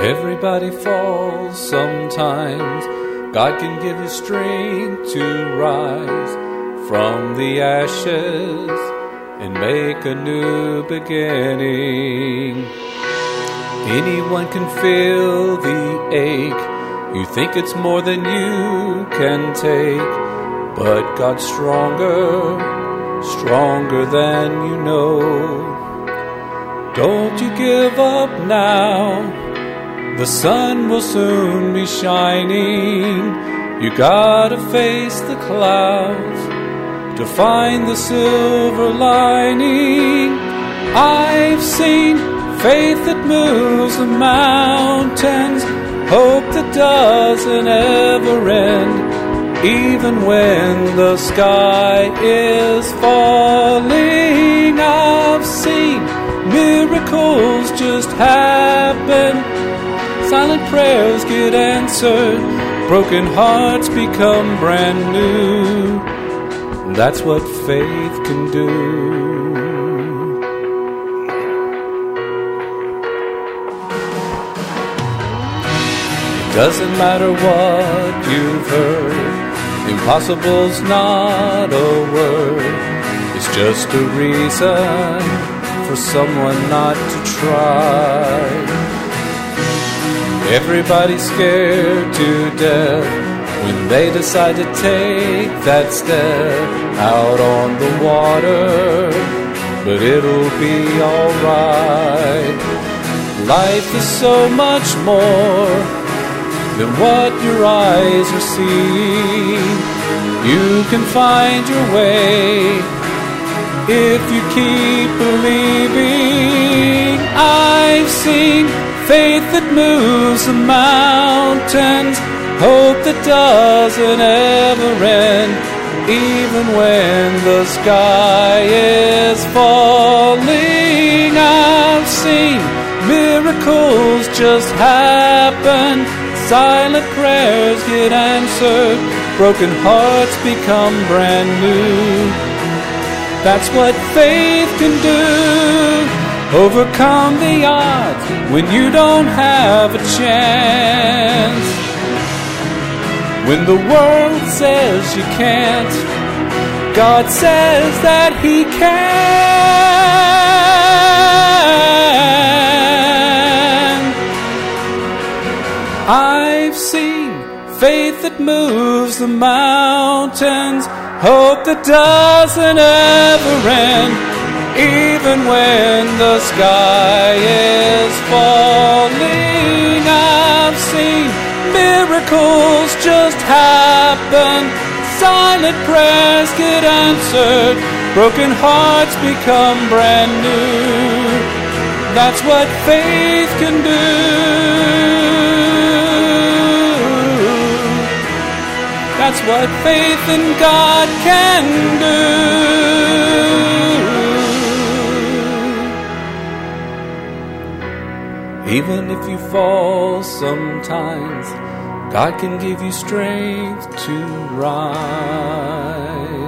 Everybody falls sometimes. God can give you strength to rise from the ashes and make a new beginning. Anyone can feel the ache. You think it's more than you can take, but God's stronger than you know. Don't you give up now. The sun will soon be shining. You gotta face the clouds to find the silver lining. I've seen faith that moves the mountains, hope that doesn't ever end, even when the sky is falling. I've seen miracles just happen. Silent prayers get answered. Broken hearts become brand new. That's what faith can do. It doesn't matter what you've heard. Impossible's not a word. It's just a reason for someone not to try. Everybody's scared to death when they decide to take that step out on the water, but it'll be alright. Life is so much more than what your eyes are seeing. You can find your way if you keep believing. I've seen faith that moves the mountains, hope that doesn't ever end, even when the sky is falling. I've seen miracles just happen. Silent prayers get answered. Broken hearts become brand new. That's what faith can do. Overcome the odds when you don't have a chance. When the world says you can't, God says that He can. I've seen faith that moves the mountains, hope that doesn't ever end, even when the sky is falling. I've seen miracles just happen. Silent prayers get answered. Broken hearts become brand new. That's what faith can do. That's what faith in God can do. Even if you fall sometimes, God can give you strength to rise.